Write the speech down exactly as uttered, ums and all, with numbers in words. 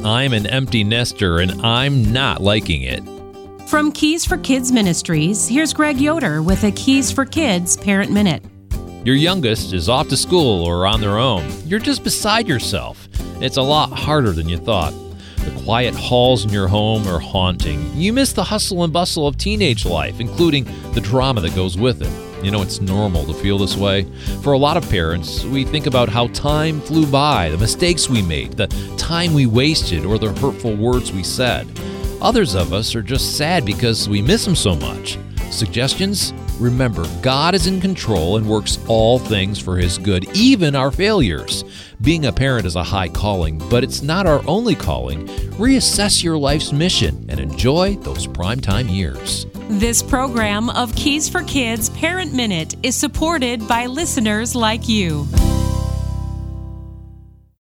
I'm an empty nester and I'm not liking it. From Keys for Kids Ministries, here's Greg Yoder with a Keys for Kids Parent Minute. Your youngest is off to school or on their own. You're just beside yourself. It's a lot harder than you thought. The quiet halls in your home are haunting. You miss the hustle and bustle of teenage life, including the drama that goes with it. You know, it's normal to feel this way. For a lot of parents, we think about how time flew by, the mistakes we made, the time we wasted, or the hurtful words we said. Others of us are just sad because we miss them so much. Suggestions? Remember, God is in control and works all things for His good, even our failures. Being a parent is a high calling, but it's not our only calling. Reassess your life's mission and enjoy those primetime years. This program of Keys for Kids Parent Minute is supported by listeners like you.